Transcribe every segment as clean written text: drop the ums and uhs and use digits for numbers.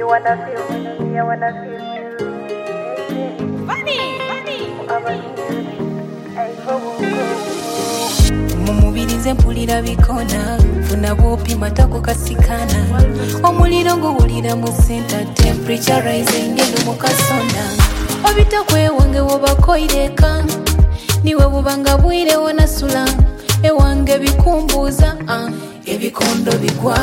wanna feel me, I wanna feel you. Funny. Mumubirize mpulira bikona funa bwopi matako kasikana omuliro nguwulira mu center temperature rising ngendo mukasonda obita kwewange wobakoireka niwe bubanga bwire wonasula ewange bikumbuza ebikondo bigwa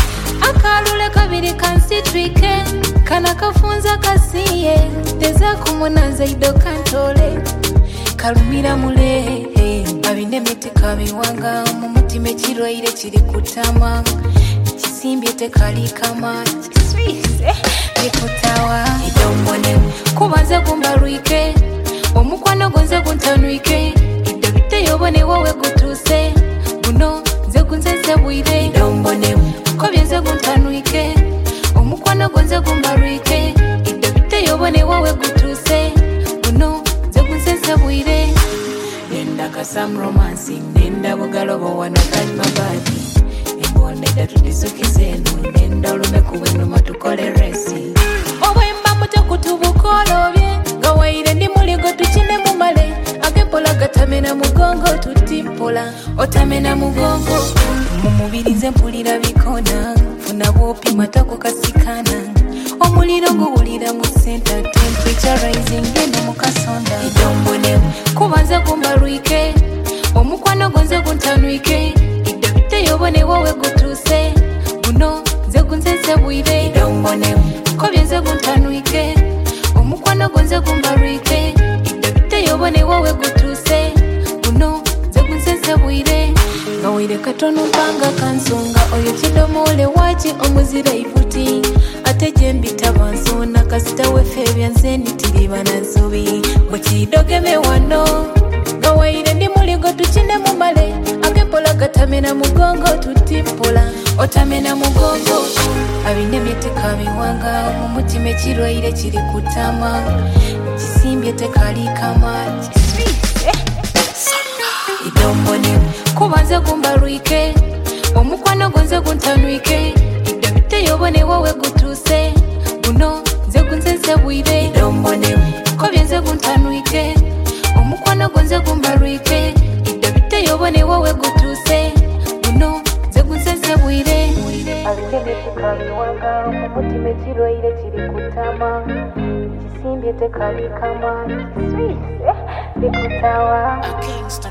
akalule kabiri kansitwike kana kafunza kasiye teza kumunaza ido kantole kalumira mulehe abinemete kabiwanga mu mutima ekirwaire kiri kutama kisimbye tekali kama kiswise likutawa idombone kubanze kumbarwike omukwano gonze guntanwike iddo biteyobone wowe gutuse guno nze gunzeze bwire idombone ko byenze guntanwike omukwano gonze gumbarwike iddo biteyobone wowe gutuse guno nze gunzeze bwire nenda kasam romancing nenda bugalobo wano kali mabadi emboneda tudisukizenu nenda olume kuwenuma tukole resi obwemba muto kutubukolobye gawaire ndi muligo tukine mumale agepola gatamena mugongo tutimpola otamena mugongo mumubirize mpulira bikona funa bwopi matako kasikana omuliro nguwulira mu center temperature rising ngendo mukasonda idombone kubanze kumbarwike omukwano gonze guntanwike iddo biteyobone wowe gutuse guno nze gunzeze bwire idombone ko byenze guntanwike omukwano gonze gumbarwike iddo biteyobone wowe gutuse guno nze gunzeze bwire ngawire katono mpanga kansonga oyo kidomole waki omuzira ivuti ate jembita bansona kasita wefe byanzeni tiriba nansobi bwekidogeme wano gawaire ndi muligo tukine mumale agepola gatamena mugongo tutimpola otamena mugongo abinemete kabiwanga mu mutima ekirwaire kiri kutama kisimbye tekali kama kiswise idombone kubanze kumbarwike omukwano gonze guntanwike iddo biteyobone wowe gutuse guno nze gunzeze bwire idombone ko byenze guntanwike omukwano gonze gumbarwike iddo biteyobone wowe gutuse guno nze gunzeze bwire Abinemete kabiwanga mu mutima ekirwaire kiri kutama kisimbye tekali kama kiswise likutawa